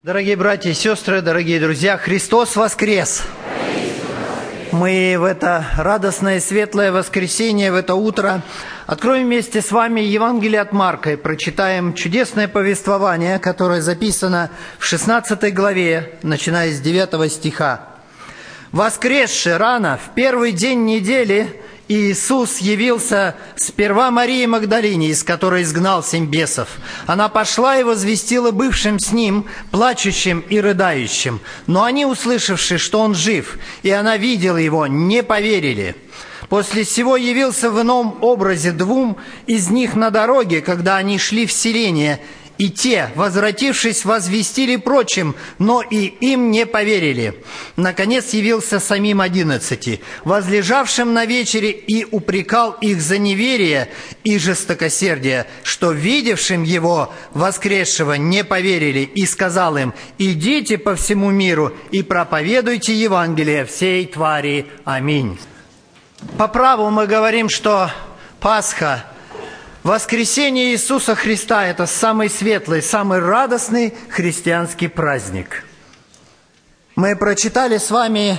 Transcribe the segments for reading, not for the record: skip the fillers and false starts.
Дорогие братья и сестры, дорогие друзья, Христос воскрес! Мы в это радостное, светлое воскресенье, в это утро откроем вместе с вами Евангелие от Марка и прочитаем чудесное повествование, которое записано в 16 главе, начиная с 9 стиха. «Воскресши рано, в первый день недели, Иисус явился сперва Марии Магдалине, из которой изгнал 7 бесов. Она пошла и возвестила бывшим с ним, плачущим и рыдающим. Но они, услышавши, что он жив, и она видела его, не поверили. После сего явился в ином образе 2 из них на дороге, когда они шли в селение. И те, возвратившись, возвестили прочим, но и им не поверили. Наконец явился самим 11, возлежавшим на вечере, и упрекал их за неверие и жестокосердие, что видевшим его, воскресшего, не поверили, и сказал им: «Идите по всему миру и проповедуйте Евангелие всей твари. Аминь». По праву мы говорим, что Пасха, воскресение Иисуса Христа – это самый светлый, самый радостный христианский праздник. Мы прочитали с вами,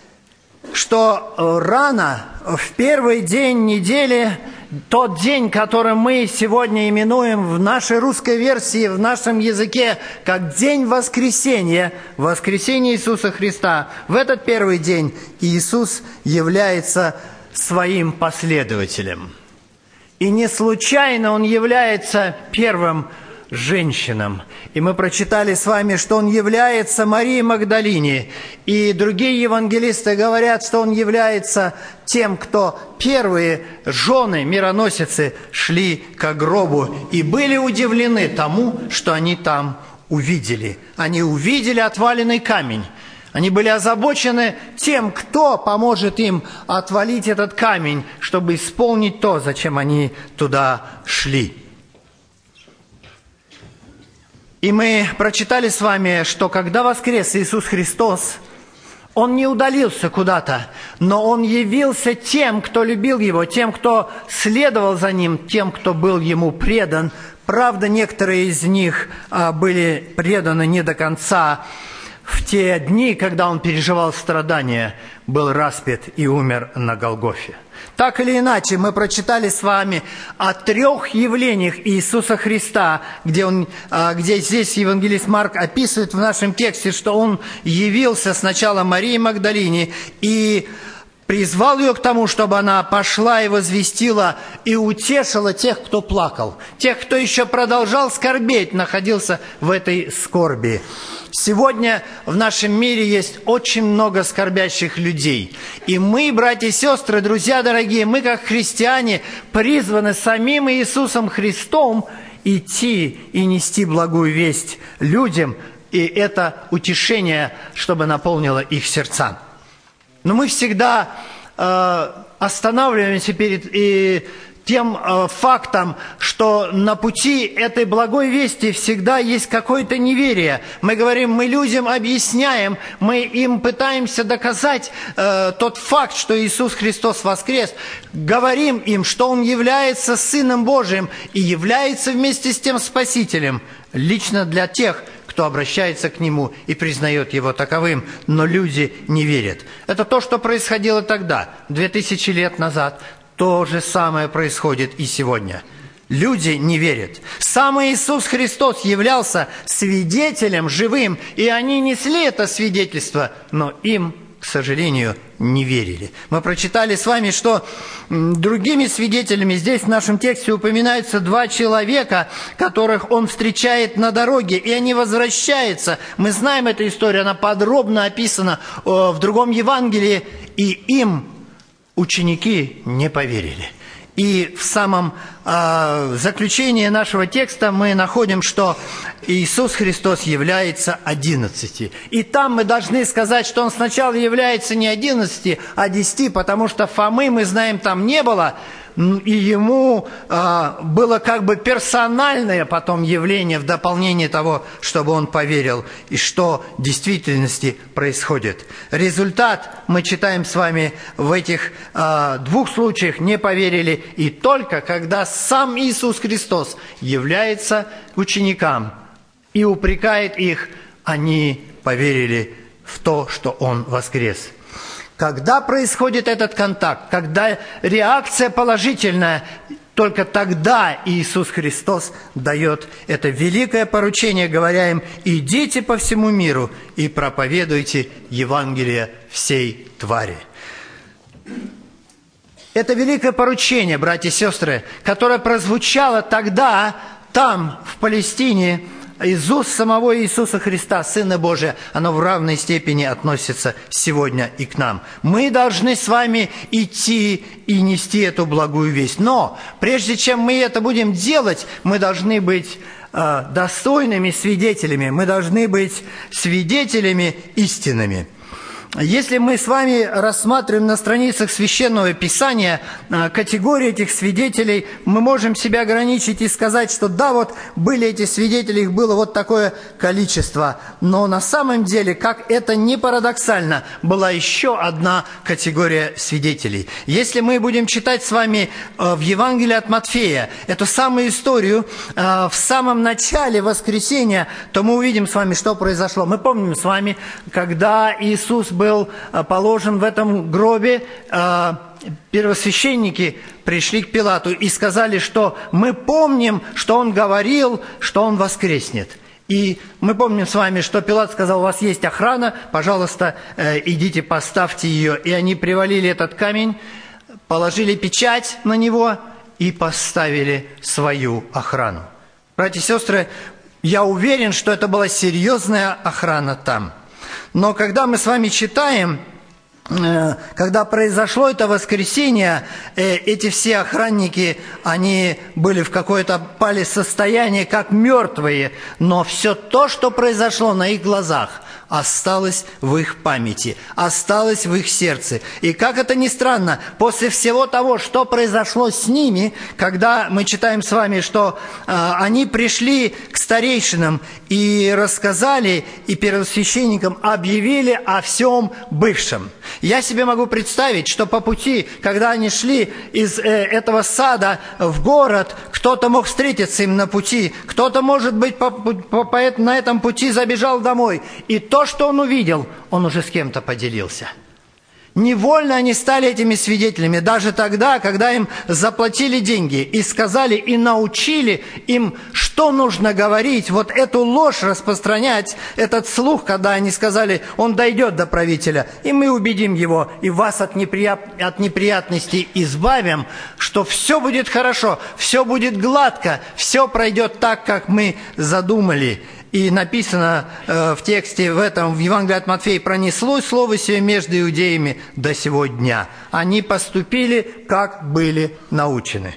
что рано, в первый день недели, тот день, который мы сегодня именуем в нашей русской версии, в нашем языке, как День Воскресения, воскресение Иисуса Христа, в этот первый день Иисус является своим последователем. И не случайно он является первым женщинам. И мы прочитали с вами, что он является Марией Магдалине. И другие евангелисты говорят, что он является тем, кто первые жены, мироносицы, шли к гробу и были удивлены тому, что они там увидели. Они увидели отваленный камень. Они были озабочены тем, кто поможет им отвалить этот камень, чтобы исполнить то, зачем они туда шли. И мы прочитали с вами, что когда воскрес Иисус Христос, Он не удалился куда-то, но Он явился тем, кто любил Его, тем, кто следовал за Ним, тем, кто был Ему предан. Правда, некоторые из них были преданы не до конца. В те дни, когда он переживал страдания, был распят и умер на Голгофе. Так или иначе, мы прочитали с вами о 3 явлениях Иисуса Христа, где здесь евангелист Марк описывает в нашем тексте, что он явился сначала Марии Магдалине и призвал ее к тому, чтобы она пошла и возвестила и утешила тех, кто плакал, тех, кто еще продолжал скорбеть, находился в этой скорби. Сегодня в нашем мире есть очень много скорбящих людей. И мы, братья и сестры, друзья дорогие, мы, как христиане, призваны самим Иисусом Христом идти и нести благую весть людям, и это утешение, чтобы наполнило их сердца. Но мы всегда останавливаемся перед тем фактом, что на пути этой благой вести всегда есть какое-то неверие. Мы говорим, мы людям объясняем, мы им пытаемся доказать тот факт, что Иисус Христос воскрес. Говорим им, что Он является Сыном Божиим и является вместе с тем Спасителем. Лично для тех, кто обращается к Нему и признает Его таковым, но люди не верят. Это то, что происходило тогда, 2000 лет назад. То же самое происходит и сегодня. Люди не верят. Сам Иисус Христос являлся свидетелем живым, и они несли это свидетельство, но им, к сожалению, не верили. Мы прочитали с вами, что другими свидетелями здесь в нашем тексте упоминаются 2 человека, которых он встречает на дороге, и они возвращаются. Мы знаем эту историю, она подробно описана в другом Евангелии, и им ученики не поверили. И в самом заключении нашего текста мы находим, что Иисус Христос является 11. И там мы должны сказать, что Он сначала является не 11, а 10, потому что Фомы, мы знаем, там не было, и ему было как бы персональное потом явление в дополнение того, чтобы он поверил, и что в действительности происходит. Результат мы читаем с вами в этих 2 случаях: не поверили, и только когда сам Иисус Христос является ученикам и упрекает их они поверили в то, что Он воскрес. Когда происходит этот контакт, когда реакция положительная, только тогда Иисус Христос дает это великое поручение, говоря им: «Идите по всему миру и проповедуйте Евангелие всей твари». Это великое поручение, братья и сестры, которое прозвучало тогда, там, в Палестине, из уст самого Иисуса Христа, Сына Божия, оно в равной степени относится сегодня и к нам. Мы должны с вами идти и нести эту благую весть. Но прежде чем мы это будем делать, мы должны быть достойными свидетелями, мы должны быть свидетелями истинными. Если мы с вами рассматриваем на страницах Священного Писания категории этих свидетелей, мы можем себя ограничить и сказать, что да, вот были эти свидетели, их было вот такое количество. Но на самом деле, как это ни парадоксально, была еще одна категория свидетелей. Если мы будем читать с вами в Евангелии от Матфея эту самую историю в самом начале воскресения, то мы увидим с вами, что произошло. Мы помним с вами, когда Иисус был положен в этом гробе, первосвященники пришли к Пилату и сказали, что мы помним, что он говорил, что он воскреснет. И мы помним с вами, что Пилат сказал: у вас есть охрана, пожалуйста, идите, поставьте ее. И они привалили этот камень, положили печать на него и поставили свою охрану. Братья и сестры, я уверен, что это была серьезная охрана там. Но когда мы с вами читаем, когда произошло это воскресенье, эти все охранники, они были в какое-то пали состояние, как мертвые, но все то, что произошло на их глазах, осталось в их памяти, осталось в их сердце. И как это ни странно, после всего того, что произошло с ними, когда мы читаем с вами, что они пришли к старейшинам и рассказали, и первосвященникам объявили о всем бывшем. Я себе могу представить, что по пути, когда они шли из этого сада в город, кто-то мог встретиться им на пути, кто-то, может быть, на этом пути забежал домой. И то, что он увидел, он уже с кем-то поделился. Невольно они стали этими свидетелями, даже тогда, когда им заплатили деньги и сказали, и научили им, что нужно говорить, вот эту ложь распространять, этот слух, когда они сказали: он дойдет до правителя, и мы убедим его, и вас от неприятностей избавим, что все будет хорошо, все будет гладко, все пройдет так, как мы задумали. И написано в тексте в Евангелии от Матфея: «Пронеслось слово сие между иудеями до сего дня». Они поступили, как были научены.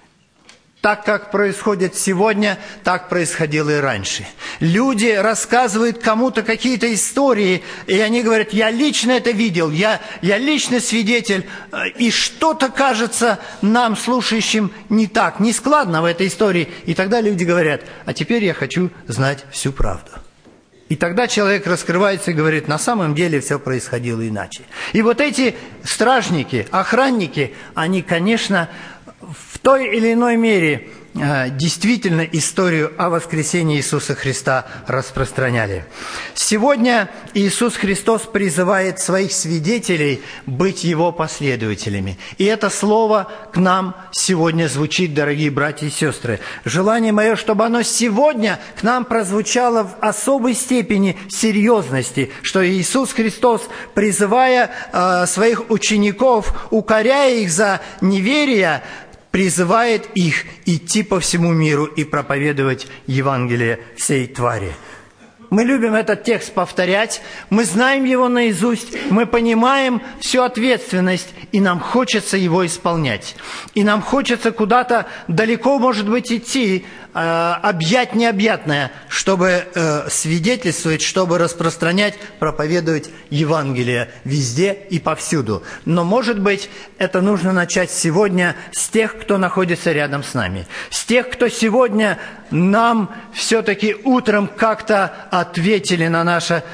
Так, как происходит сегодня, так происходило и раньше. Люди рассказывают кому-то какие-то истории, и они говорят: я лично это видел, я лично свидетель, и что-то кажется нам, слушающим, не так, не складно в этой истории. И тогда люди говорят: а теперь я хочу знать всю правду. И тогда человек раскрывается и говорит: на самом деле все происходило иначе. И вот эти стражники, охранники, они, конечно, в той или иной мере действительно историю о воскресении Иисуса Христа распространяли. Сегодня Иисус Христос призывает своих свидетелей быть Его последователями. И это слово к нам сегодня звучит, дорогие братья и сестры. Желание мое, чтобы оно сегодня к нам прозвучало в особой степени серьезности, что Иисус Христос, призывая своих учеников, укоряя их за неверие, призывает их идти по всему миру и проповедовать Евангелие всей твари. Мы любим этот текст повторять, мы знаем его наизусть, мы понимаем всю ответственность, и нам хочется его исполнять. И нам хочется куда-то далеко, может быть, идти, объять необъятное, чтобы свидетельствовать, чтобы распространять, проповедовать Евангелие везде и повсюду. Но, может быть, это нужно начать сегодня с тех, кто находится рядом с нами, с тех, кто сегодня нам все-таки утром как-то ответили на наше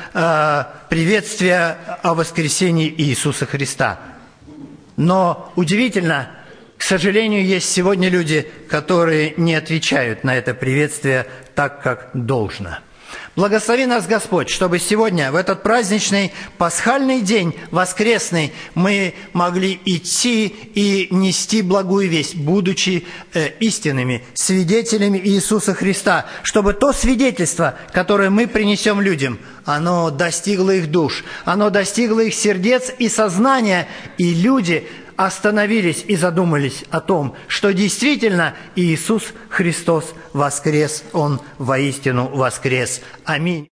приветствие о воскресении Иисуса Христа. Но удивительно, к сожалению, есть сегодня люди, которые не отвечают на это приветствие так, как должно. Благослови нас, Господь, чтобы сегодня, в этот праздничный пасхальный день, воскресный, мы могли идти и нести благую весть, будучи истинными свидетелями Иисуса Христа, чтобы то свидетельство, которое мы принесем людям, оно достигло их душ, оно достигло их сердец и сознания, и люди остановились и задумались о том, что действительно Иисус Христос воскрес, Он воистину воскрес. Аминь.